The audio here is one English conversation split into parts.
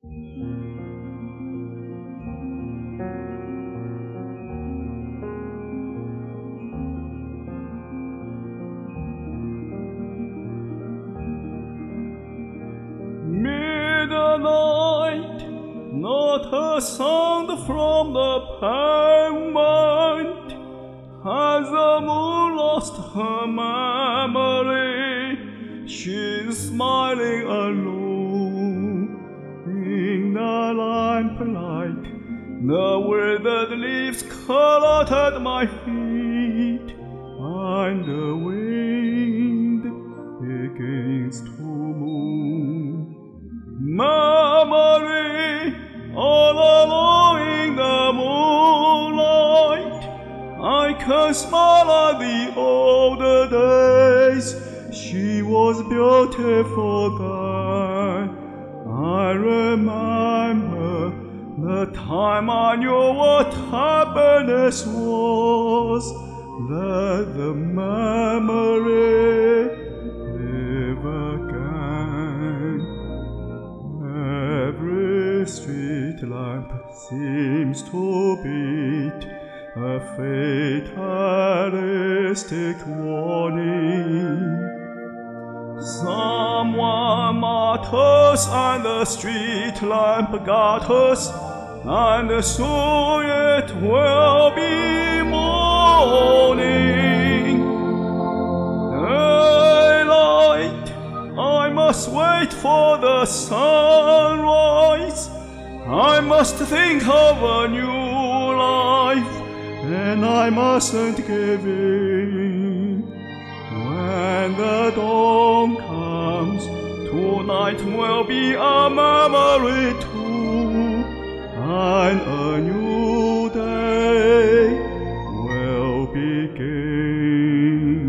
Midnight, not a sound from the pavement. Has the moon lost her memory? She's smiling alone in the lamplight. The withered leaves curl out at my feet, and the wind begins to move. Memory, all alone in the moonlight, I can smile at the older days. She was beautiful then. I remember the time I knew what happiness was. Let the memory live again. Every street lamp seems to beat a fatalistic warning. Someone matters and the street lamp gathers, and soon it will be morning. Daylight, I must wait for the sunrise. I must think of a new life, and I mustn't give in. When the dawn comes, tonight will be a memory too, and a new day will begin.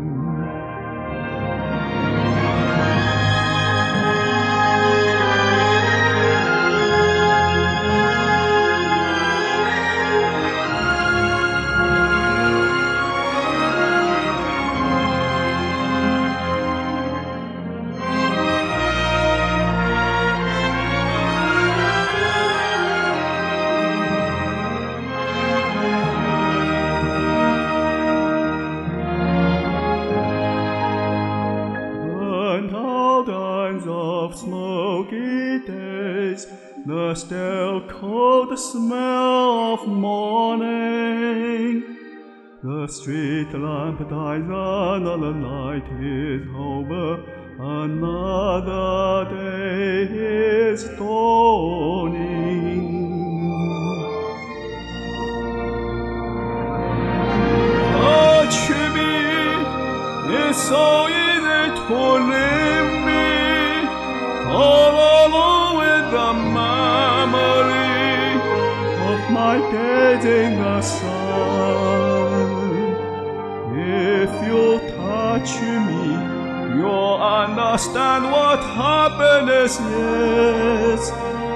Of smoky days, the still cold smell of morning. The street lamp dies, another night is over, another day is dawning. Touch me, it's so easy to leave me all alone with the memory of my days in the sun. If you touch me, you'll understand what happiness is.